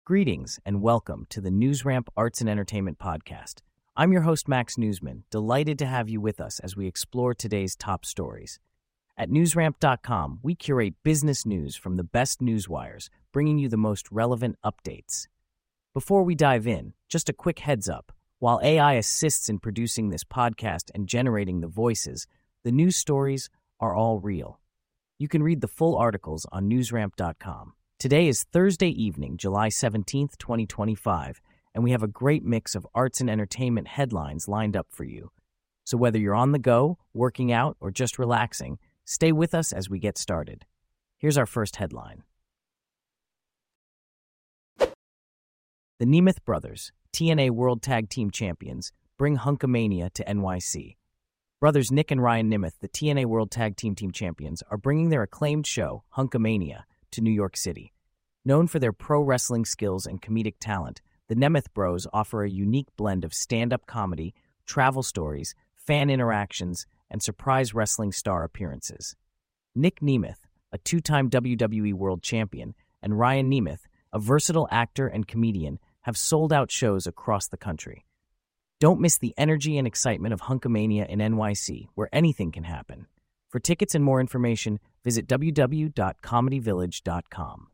Greetings and welcome to the NewsRamp Arts and Entertainment Podcast. I'm your host, Max Newsman, delighted to have you with us as we explore today's top stories. At newsramp.com, we curate business news from the best newswires, bringing you the most relevant updates. Before we dive in, just a quick heads up. While AI assists in producing this podcast and generating the voices, the news stories are all real. You can read the full articles on newsramp.com. Today is Thursday evening, July 17th, 2025, and we have a great mix of arts and entertainment headlines lined up for you. So whether you're on the go, working out, or just relaxing, stay with us as we get started. Here's our first headline. The Nemeth brothers, TNA World Tag Team Champions, bring Hunkamania to NYC. Brothers Nick and Ryan Nemeth, the TNA World Tag Team Champions, are bringing their acclaimed show, Hunkamania, to New York City. Known for their pro wrestling skills and comedic talent, the Nemeth Bros offer a unique blend of stand-up comedy, travel stories, fan interactions, and surprise wrestling star appearances. Nick Nemeth, a two-time WWE World Champion, and Ryan Nemeth, a versatile actor and comedian, have sold-out shows across the country. Don't miss the energy and excitement of Hunkamania in NYC, where anything can happen. For tickets and more information, visit www.comedyvillage.com.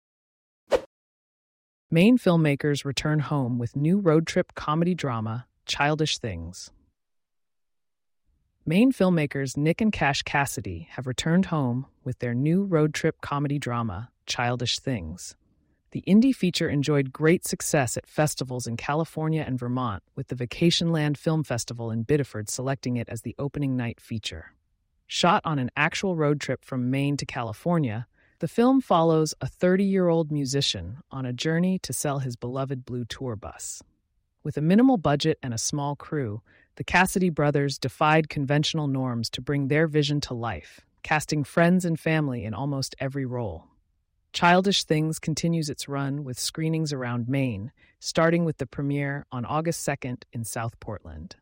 Maine filmmakers return home with new road trip comedy drama, Childish Things. Maine filmmakers Nick and Cash Cassidy have returned home with their new road trip comedy drama, Childish Things. The indie feature enjoyed great success at festivals in California and Vermont, with the Vacationland Film Festival in Biddeford selecting it as the opening night feature. Shot on an actual road trip from Maine to California, the film follows a 30-year-old musician on a journey to sell his beloved blue tour bus. With a minimal budget and a small crew, the Cassidy brothers defied conventional norms to bring their vision to life, casting friends and family in almost every role. Childish Things continues its run with screenings around Maine, starting with the premiere on August 2nd in South Portland.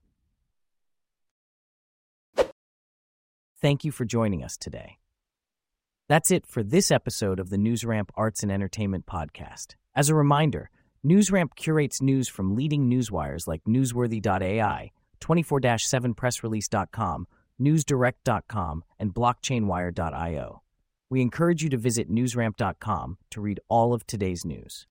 Thank you for joining us today. That's it for this episode of the NewsRamp Arts and Entertainment Podcast. As a reminder, NewsRamp curates news from leading newswires like Newsworthy.ai, 24-7pressrelease.com, NewsDirect.com, and BlockchainWire.io. We encourage you to visit newsramp.com to read all of today's news.